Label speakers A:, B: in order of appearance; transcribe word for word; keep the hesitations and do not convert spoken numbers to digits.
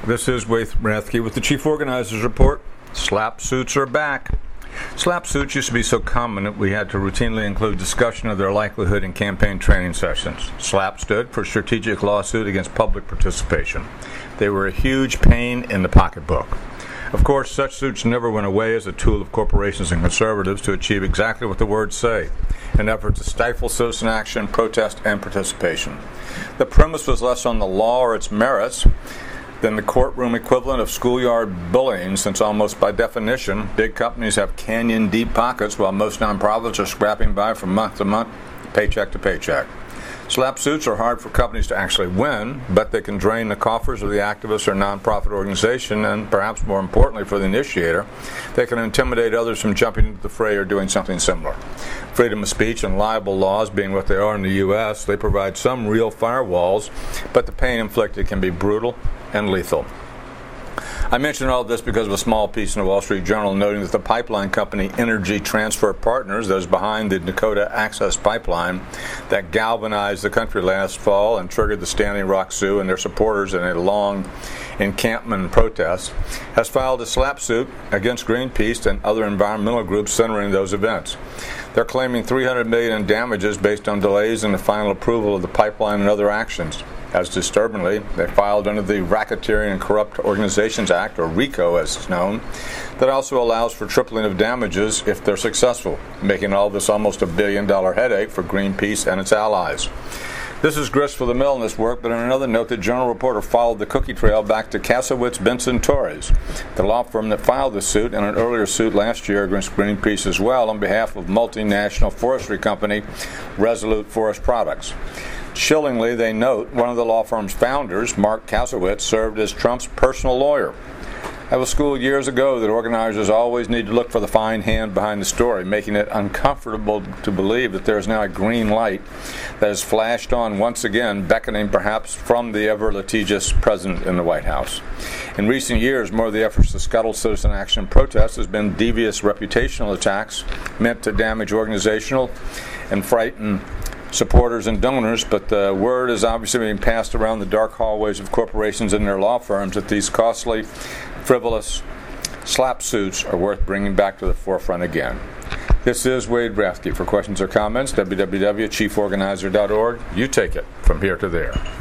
A: This is Wade Rathke with the Chief Organizers Report. Slap suits are back. Slap suits used to be so common that we had to routinely include discussion of their likelihood in campaign training sessions. SLAPP stood for Strategic Lawsuit Against Public Participation. They were a huge pain in the pocketbook. Of course, such suits never went away as a tool of corporations and conservatives to achieve exactly what the words say, an effort to stifle citizen action, protest, and participation. The premise was less on the law or its merits than the courtroom equivalent of schoolyard bullying, since almost by definition, big companies have canyon-deep pockets while most nonprofits are scrapping by from month to month, paycheck to paycheck. SLAPP suits are hard for companies to actually win, but they can drain the coffers of the activist or nonprofit organization, and perhaps more importantly for the initiator, they can intimidate others from jumping into the fray or doing something similar. Freedom of speech and libel laws being what they are in the U S, they provide some real firewalls, but the pain inflicted can be brutal and lethal. I mention all this because of a small piece in the Wall Street Journal noting that the pipeline company Energy Transfer Partners, that is behind the Dakota Access Pipeline that galvanized the country last fall and triggered the Standing Rock Sioux and their supporters in a long encampment and protest, has filed a SLAPP suit against Greenpeace and other environmental groups centering those events. They're claiming three hundred million dollars in damages based on delays in the final approval of the pipeline and other actions. As disturbingly, they filed under the Racketeering and Corrupt Organizations Act, or RICO as it's known, that also allows for tripling of damages if they're successful, making all this almost a billion dollar headache for Greenpeace and its allies. This is grist for the mill in this work, but on another note, the Journal reporter followed the cookie trail back to Kasowitz Benson Torres, the law firm that filed the suit and an earlier suit last year against Greenpeace as well on behalf of multinational forestry company Resolute Forest Products. Chillingly, they note one of the law firm's founders, Mark Kasowitz, served as Trump's personal lawyer. I was schooled years ago that organizers always need to look for the fine hand behind the story, making it uncomfortable to believe that there is now a green light that has flashed on once again, beckoning perhaps from the ever-litigious president in the White House. In recent years, more of the efforts to scuttle citizen action protests has been devious reputational attacks meant to damage organizational and frighten supporters and donors, but the word is obviously being passed around the dark hallways of corporations and their law firms that these costly, frivolous SLAPP suits are worth bringing back to the forefront again. This is Wade Rathke. For questions or comments, w w w dot chief organizer dot org. You take it from here to there.